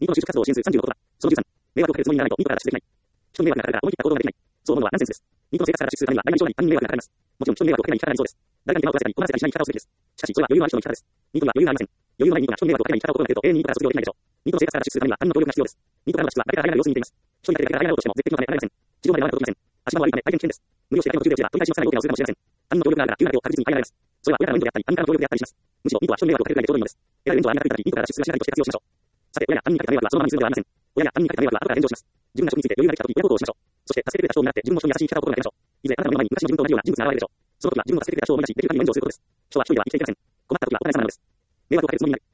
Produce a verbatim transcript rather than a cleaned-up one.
ニートの就職活動を支援するさんじゅうのことだ。そのじゅうさん、迷惑をかけるつもりにならないとニートから脱出できない。人に迷惑がかかるから思い切った行動ができない。そう思うのはナンセンスです。ニートの生活から脱出するためには、大なり小なり他人に迷惑がかかります。もちろん人に迷惑をかけない生き方が理想です。誰かに手間を取らせたり、困らせたりしない生き方をすべきです。しかし、それは余裕のある人の生き方です。ニートには余裕がありません。余裕のないニートが人に迷惑をかけない生き方を心がけると、永遠にニートから卒業できないでしょう。ニートの生活から脱出するためには、何の協力が必要です。ニートからの脱出は、誰から誰なる様子に似ています。人に対して誰が誰なろうとしても、絶対にのため、誰なりません。地上まではなることできません。足場も悪いため、大変危険です。無理をして相手の途中で落ちれば、取り返しのつかない大怪我をするかもしれません。他人の協力があるから、急な手を確実に変えられます。それは親からの援助であったり、他人からの協力であったりします。むしろ、ニートは人に迷惑をかけるぐらいでちょうどいいのです。得られる援助はありがたいたり、ニートから脱出する手段として活用しましょう。さて、親や他人にかけた迷惑はそのままにするのではありません。親や他人にかけた迷惑は後から返上します。自分が職について余裕ができたとき、親孝行をしましょう。そして、助けてくれた人を見習って、自分も人に優しい生き方を心がけましょう。いずれあなたの目の前に昔の自分と同じような人物が現れるでしょう。その時は自分の助けてくれた人を思い出し、できる限りの援助をすることです。人は一人では生きていけません。困った時はお金様なのです。迷惑をかけるつもりになる。